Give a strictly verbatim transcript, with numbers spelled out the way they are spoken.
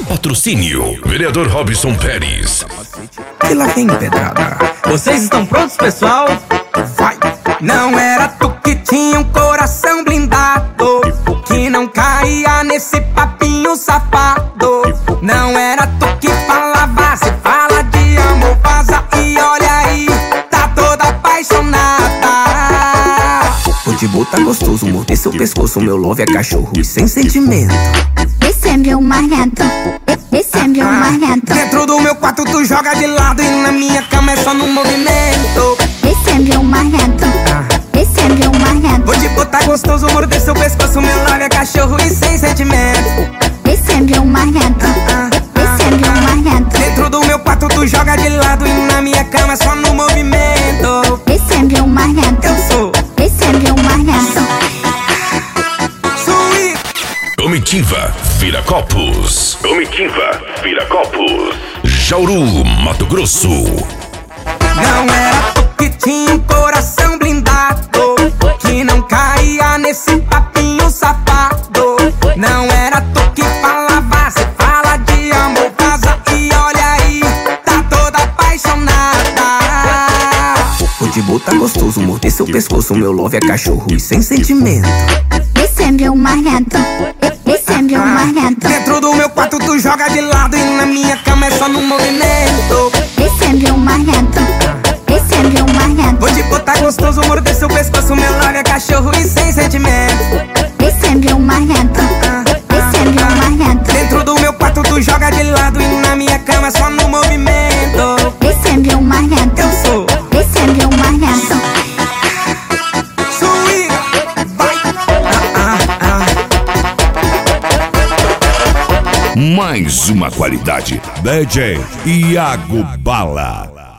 Patrocínio Vereador Robson Pérez. E lá vem pedrada. Vocês estão prontos, pessoal? Vai! Não era tu que tinha um coração blindado, que não caía nesse papinho safado. Não era tu que falava, se fala de amor, vaza e olha aí, tá toda apaixonada. O Tibu tá gostoso, morder seu pescoço, meu love é cachorro e sem sentimento. Esse é meu marido, esse é meu marido. Dentro do meu quarto tu joga de lado e na minha cama é só no movimento. Esse é meu marido, esse é meu marido. Vou te botar gostoso, morder seu pescoço, meu love é cachorro e sem sentimento. Esse é meu marido, esse é meu marido. Dentro do meu quarto tu joga de lado e na minha cama é só no movimento. Esse é meu marido, Eu sou, esse é meu marido. Sui. Comitiva Viracopos. Comitiva Viracopos. Jauru, Mato Grosso. Não era tu que tinha um coração blindado, que não caía nesse papinho safado. Não era tu que falava, se fala de amor, vaza e olha aí, tá toda apaixonada. O Tibu tá gostoso, morder seu pescoço, meu love é cachorro e sem sentimento. Esse é meu marido, esse é meu marido. Dentro do meu quarto tu joga de lado e na minha cama é só no movimento. Esse é meu marido, esse é meu marido. Vou te botar gostoso, morder seu pescoço, meu love é cachorro e sem sentimento. Esse é meu marido, esse é meu marido. Dentro do meu quarto tu joga de lado e na minha cama é só no movimento. Esse é meu marido, Eu sou, esse é meu marido. Sui. Vai. Ah, ah, ah. Mais uma qualidade. D J Iago Bala.